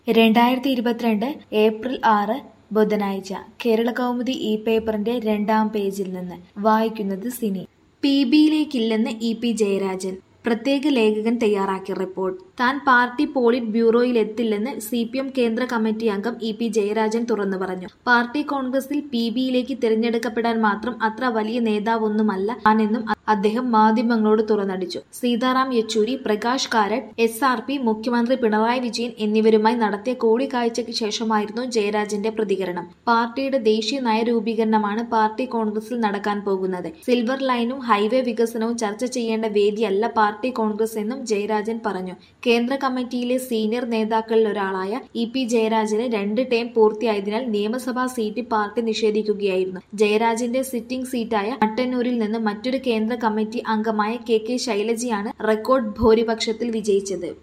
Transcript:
2022 April 6 ബുധനാഴ്ച കേരളകൗമുദി പേപ്പറിന്റെ 2-ാം പേജിൽ നിന്ന് വായിക്കുന്നത് സിനി. PB-യിലേക്കില്ലെന്ന് EP ജയരാജൻ. പ്രത്യേക ലേഖകൻ തയ്യാറാക്കിയ റിപ്പോർട്ട്. താൻ പാർട്ടി പോളിറ്റ് ബ്യൂറോയിലെത്തില്ലെന്ന് CPM കേന്ദ്ര കമ്മിറ്റി അംഗം EP ജയരാജൻ തുറന്നു പറഞ്ഞു. പാർട്ടി കോൺഗ്രസിൽ PB-യിലേക്ക് തിരഞ്ഞെടുക്കപ്പെടാൻ മാത്രം അത്ര വലിയ നേതാവൊന്നുമല്ല താനെന്നും അദ്ദേഹം മാധ്യമങ്ങളോട് തുറന്നടിച്ചു. സീതാറാം യെച്ചൂരി, പ്രകാശ് കാരട്ട്, SRP, മുഖ്യമന്ത്രി പിണറായി വിജയൻ എന്നിവരുമായി നടത്തിയ കൂടിക്കാഴ്ചയ്ക്ക് ശേഷമായിരുന്നു ജയരാജന്റെ പ്രതികരണം. പാർട്ടിയുടെ ദേശീയ നയരൂപീകരണമാണ് പാർട്ടി കോൺഗ്രസിൽ നടക്കാൻ പോകുന്നത്. സിൽവർ ലൈനും ഹൈവേ വികസനവും ചർച്ച ചെയ്യേണ്ട വേദിയല്ല പാർട്ടി കോൺഗ്രസ് എന്നും ജയരാജൻ പറഞ്ഞു. കേന്ദ്ര കമ്മിറ്റിയിലെ സീനിയർ നേതാക്കളിലൊരാളായ EP ജയരാജന് 2 ടേം പൂർത്തിയായതിനാൽ നിയമസഭാ സീറ്റ് പാർട്ടി നിഷേധിക്കുകയായിരുന്നു. ജയരാജന്റെ സിറ്റിംഗ് സീറ്റായ മട്ടന്നൂരിൽ നിന്ന് മറ്റൊരു കേന്ദ്ര കമ്മിറ്റി അംഗമായ KK ശൈലജയാണ് റെക്കോർഡ് ഭൂരിപക്ഷത്തിൽ വിജയിച്ചത്.